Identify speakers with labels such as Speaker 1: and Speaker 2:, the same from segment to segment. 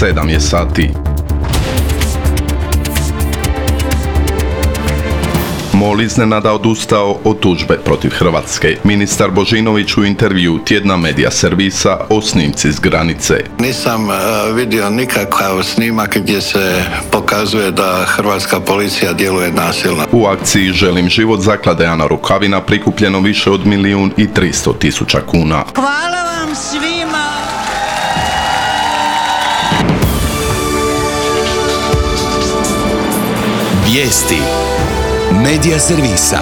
Speaker 1: 7 je sati. MOL iznenada odustao od tužbe protiv Hrvatske. Ministar Božinović u intervju tjedna Medija servisa o snimci s granice.
Speaker 2: Nisam vidio nikakav snimak gdje se pokazuje da hrvatska policija djeluje nasilno.
Speaker 1: U akciji Želim život zaklade Ana Rukavina prikupljeno više od 1.300.000 kuna.
Speaker 3: Hvala vam svima!
Speaker 4: Vijesti Medija servisa.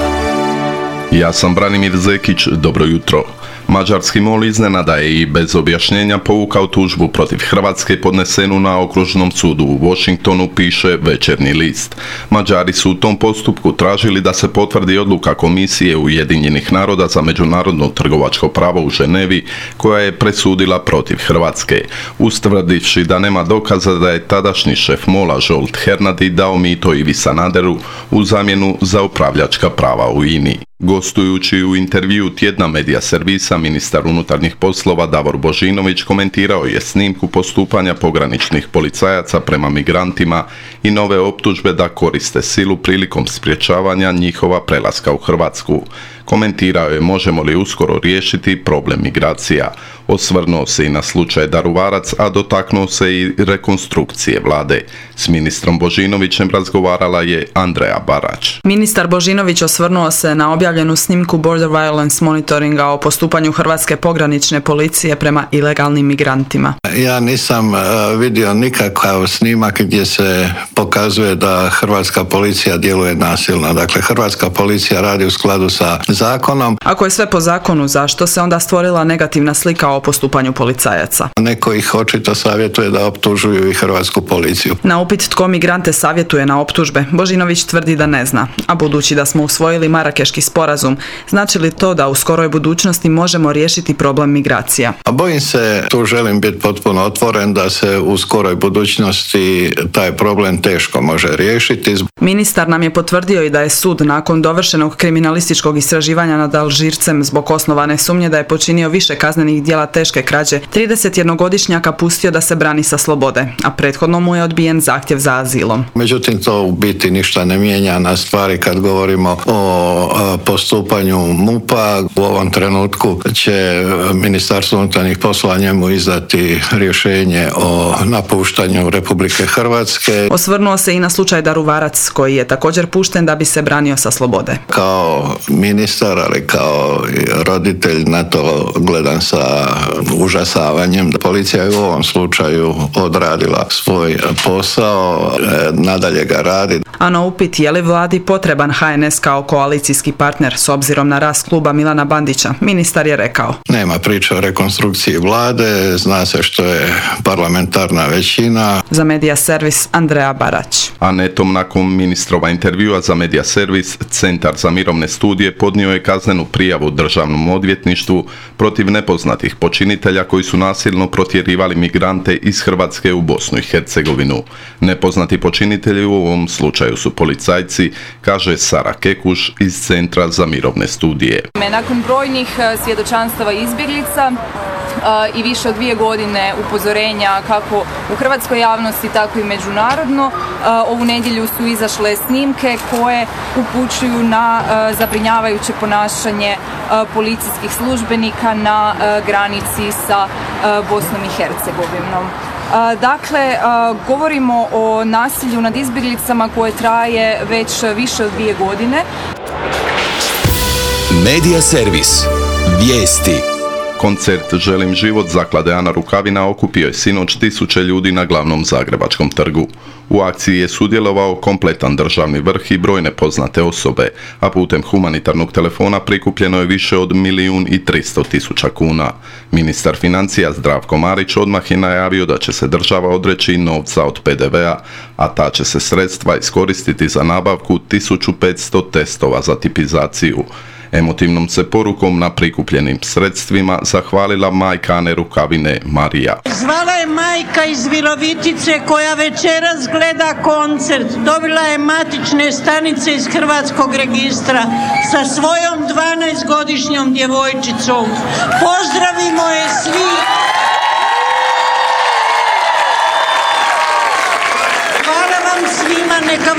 Speaker 1: Ja sam Branimir Zekić, dobro jutro. Mađarski MOL iznenada je i bez objašnjenja povukao tužbu protiv Hrvatske podnesenu na okružnom sudu u Washingtonu, piše Večernji list. Mađari su u tom postupku tražili da se potvrdi odluka Komisije Ujedinjenih naroda za međunarodno trgovačko pravo u Ženevi, koja je presudila protiv Hrvatske, ustvrdivši da nema dokaza da je tadašnji šef MOL-a Zsolt Hernadi dao mito Ivi Sanaderu u zamjenu za upravljačka prava u INA-i. Gostujući u intervju tjedna Medija servisa, ministar unutarnjih poslova Davor Božinović komentirao je snimku postupanja pograničnih policajaca prema migrantima i nove optužbe da koriste silu prilikom sprječavanja njihova prelaska u Hrvatsku. Komentirao je možemo li uskoro riješiti problem migracija. Osvrnuo se i na slučaj Daruvarac, a dotaknuo se i rekonstrukcije vlade. S ministrom Božinovićem razgovarala je Andreja Barać.
Speaker 5: Ministar Božinović osvrnuo se na objavljenu snimku Border Violence Monitoringa o postupanju hrvatske pogranične policije prema ilegalnim migrantima.
Speaker 2: Ja nisam vidio nikakav snimak gdje se pokazuje da hrvatska policija djeluje nasilno. Dakle, hrvatska policija radi u skladu sa zakonom.
Speaker 5: Ako je sve po zakonu, zašto se onda stvorila negativna slika o postupanju policajaca?
Speaker 2: Neko ih očito savjetuje da optužuju i hrvatsku policiju.
Speaker 5: Na upit tko migrante savjetuje na optužbe, Božinović tvrdi da ne zna. A budući da smo usvojili Marakeški sporazum, znači li to da u skoroj budućnosti možemo riješiti problem migracija?
Speaker 2: A bojim se, tu želim biti potpuno otvoren, da se u skoroj budućnosti taj problem teško može riješiti.
Speaker 5: Ministar nam je potvrdio i da je sud nakon dovršenog kriminalističkog istraživanja nad Alžircem zbog osnovane sumnje da je počinio više kaznenih djela teške krađe 31-godišnjaka pustio da se brani sa slobode, a prethodno mu je odbijen zahtjev za azilom.
Speaker 2: Međutim, to u biti ništa ne mijenja na stvari kad govorimo o postupanju MUP-a. U ovom trenutku će Ministarstvo unutarnjih poslova njemu izdati rješenje o napuštanju Republike Hrvatske.
Speaker 5: Osvrnuo se i na slučaj Daruvarac, koji je također pušten da bi se branio sa slobode.
Speaker 2: Kao ministar, ali kao roditelj na to gledam sa užasavanjem. Policija je u ovom slučaju odradila svoj posao, nadalje ga radi.
Speaker 5: A na upit je li vladi potreban HNS kao koalicijski partner s obzirom na rast kluba Milana Bandića, ministar je rekao:
Speaker 2: nema priče o rekonstrukciji vlade, zna se što je parlamentarna većina.
Speaker 5: Za Medija servis Andreja Barać.
Speaker 1: A netom nakon ministrova intervjua za Medija servis, Centar za mirovne studije podnio je kaznenu prijavu Državnom odvjetništvu protiv nepoznatih počinitelja koji su nasilno protjerivali migrante iz Hrvatske u Bosnu i Hercegovinu. Nepoznati počinitelji u ovom slučaju su policajci, kaže Sara Kekuš iz Centra za mirovne studije.
Speaker 6: Nakon brojnih svjedočanstava izbjeglica i više od 2 godine upozorenja kako u hrvatskoj javnosti, tako i međunarodno, ovu nedjelju su izašle snimke koje upućuju na zabrinjavajuće ponašanje policijskih službenika na granici sa Bosnom i Hercegovinom. Dakle, govorimo o nasilju nad izbjeglicama koje traje već više od 2 godine.
Speaker 4: Medija servis. Vijesti.
Speaker 1: Koncert Želim život zaklade Ana Rukavina okupio je sinoć 1000 ljudi na glavnom zagrebačkom trgu. U akciji je sudjelovao kompletan državni vrh i brojne poznate osobe, a putem humanitarnog telefona prikupljeno je više od 1.300.000 kuna. Ministar financija Zdravko Marić odmah je najavio da će se država odreći novca od PDV-a, a ta će se sredstva iskoristiti za nabavku 1500 testova za tipizaciju. Emotivnom se porukom na prikupljenim sredstvima zahvalila majka Ane Rukavine, Marija.
Speaker 3: Zvala je majka iz Virovitice koja večeras gleda koncert. Dobila je matične stanice iz Hrvatskog registra sa svojom 12-godišnjom djevojčicom. Pozdravimo je svi!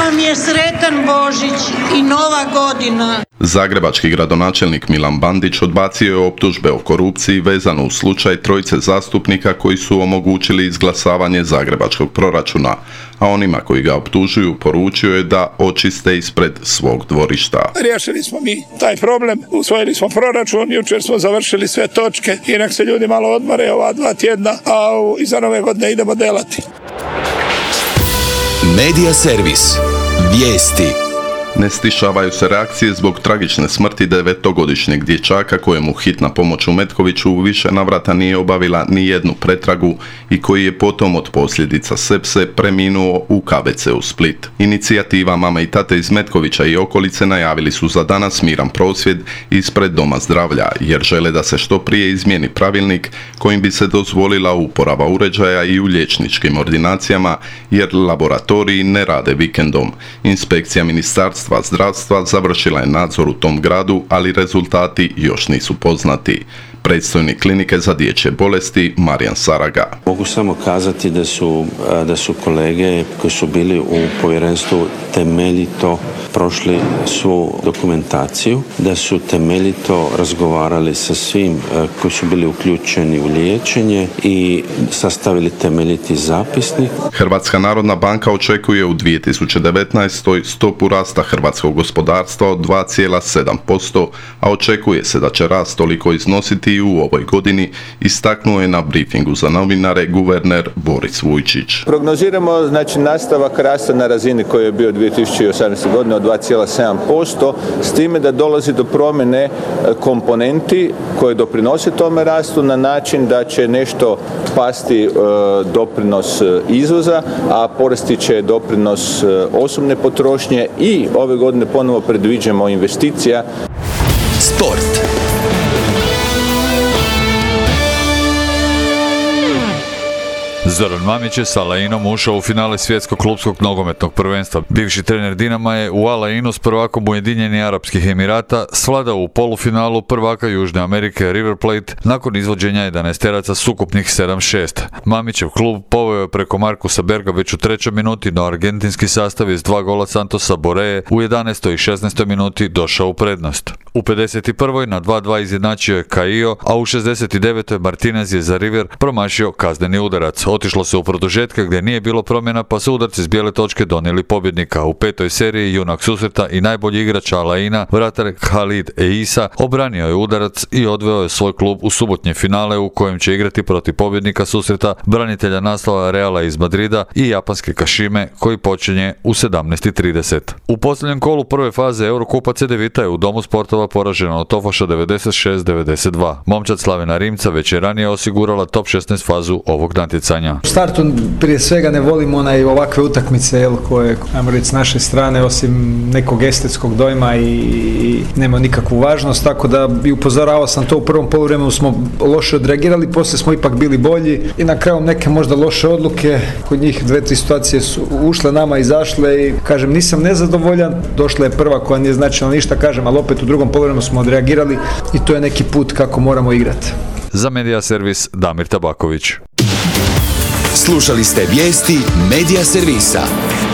Speaker 3: nam je sretan Božić i Nova godina.
Speaker 1: Zagrebački gradonačelnik Milan Bandić odbacio je optužbe o korupciji vezano u slučaj trojice zastupnika koji su omogućili izglasavanje zagrebačkog proračuna, a onima koji ga optužuju poručio je da očiste ispred svog dvorišta.
Speaker 7: Riješili smo mi taj problem, usvojili smo proračun, jučer smo završili sve točke i nek se ljudi malo odmore ova 2 tjedna, a iza Nove godine idemo delati.
Speaker 4: Medija servis. Vijesti.
Speaker 1: Ne stišavaju se reakcije zbog tragične smrti 9-godišnjeg dječaka kojemu hitna pomoć u Metkoviću u više navrata nije obavila ni jednu pretragu i koji je potom od posljedica sepse preminuo u KBC-u Split. Inicijativa Mame i tate iz Metkovića i okolice najavili su za danas miran prosvjed ispred Doma zdravlja jer žele da se što prije izmijeni pravilnik kojim bi se dozvolila uporaba uređaja i u liječničkim ordinacijama jer laboratoriji ne rade vikendom. Inspekcija Ministarstva zdravstva završila je nadzor u tom gradu, ali rezultati još nisu poznati. Predstojnik klinike za dječje bolesti Marijan Saraga.
Speaker 8: Mogu samo kazati da su kolege koji su bili u povjerenstvu temeljito prošli svu dokumentaciju, da su temeljito razgovarali sa svim koji su bili uključeni u liječenje i sastavili temeljiti zapisnik.
Speaker 1: Hrvatska narodna banka očekuje u 2019. stopu rasta hrvatskog gospodarstva od 2,7%, a očekuje se da će rast toliko iznositi i u ovoj godini, istaknuo je na briefingu za novinare guverner Boris Vujčić.
Speaker 9: Prognoziramo nastavak rasta na razini koji je bio 2018. godine od 2,7%, s time da dolazi do promjene komponenti koje doprinose tome rastu na način da će nešto pasti doprinos izvoza, a porasti će doprinos osobne potrošnje i ove godine ponovo predviđamo investicija.
Speaker 4: Sport.
Speaker 10: Zoran Mamić je s Al Ainom ušao u finale svjetskog klupskog nogometnog prvenstva. Bivši trener Dinama je u Al Ainu s prvakom Ujedinjenih Arapskih Emirata svladao u polufinalu prvaka Južne Amerike River Plate nakon izvođenja 11-teraca s ukupnih 7-6. Mamićev klub poveo je preko Markusa Berga već u 3. minuti, no argentinski sastav je s 2 gola Santosa Boreje u 11. i 16. minuti došao u prednost. U 51. na 2-2 izjednačio je Caio, a u 69. Martinez je za River promašio kazneni udarac. Otišlo se u produžetke gdje nije bilo promjena, pa su udarci s bijele točke donijeli pobjednika. U 5. seriji junak susreta i najbolji igrač Al Aina, vratar Khalid Eisa, obranio je udarac i odveo je svoj klub u subotnje finale u kojem će igrati protiv pobjednika susreta, branitelja naslova Reala iz Madrida i japanske Kashime, koji počinje u 17:30. U posljednjem kolu prve faze Eurokupa Cedevita je u Domu sportova poražena od Tofaša 96-92. Momčad Slavena Rimca već je ranije osigurala top 16 fazu ovog natjecanja.
Speaker 11: U startu prije svega ne volim ovakve utakmice koje, ajmo reći, s naše strane osim nekog estetskog dojma i nema nikakvu važnost, tako da bi upozoravao sam to. U prvom poluvremenu smo loše odreagirali, poslije smo ipak bili bolji i na kraju neke možda loše odluke, kod njih 2-3 situacije su ušle nama, izašle i kažem nisam nezadovoljan, došla je prva koja nije značila ništa, kažem, ali opet u drugom poluvremenu smo odreagirali i to je neki put kako moramo igrati.
Speaker 10: Za Medija servis Damir Tabaković.
Speaker 4: Slušali ste vijesti Medija servisa.